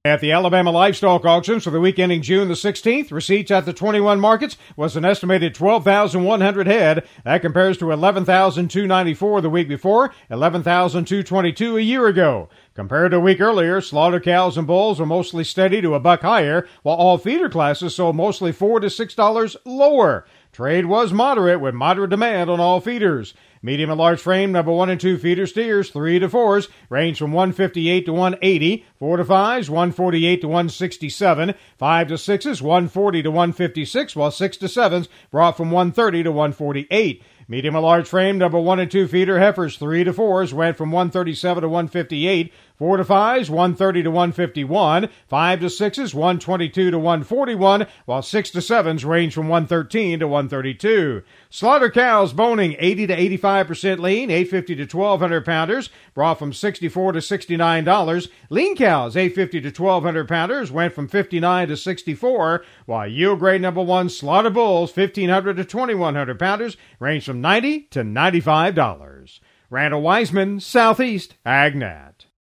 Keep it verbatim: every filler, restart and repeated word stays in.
At the Alabama Livestock Auctions for the week ending June the sixteenth, receipts at the twenty-one markets was an estimated twelve thousand one hundred head. That compares to eleven thousand two hundred ninety-four the week before, eleven thousand two hundred twenty-two a year ago. Compared to a week earlier, slaughter cows and bulls were mostly steady to a buck higher, while all feeder classes sold mostly four to six dollars lower. Trade was moderate, with moderate demand on all feeders. Medium and large frame number one and two feeder steers, three to fours, range from one fifty-eight to one eighty, four to fives, one forty-eight to one sixty-seven, five to sixes, one forty to one fifty-six, while six to sevens brought from one thirty to one forty-eight. Medium and large frame number one and two feeder heifers, three to fours, went from one thirty-seven to one fifty-eight, four to fives, one thirty to one fifty-one, five to sixes, one twenty-two to one forty-one, while six to sevens range from one thirteen to one thirty-two. Slaughter cows boning eighty to eighty-five percent lean, eight fifty to twelve hundred pounders, brought from sixty-four to sixty-nine dollars. Lean cows, eight fifty to twelve hundred pounders, went from fifty-nine to sixty-four, while yield grade number one slaughter bulls, fifteen hundred to twenty-one hundred pounders, range from ninety to ninety-five dollars. Randall Wiseman, Southeast AgNet.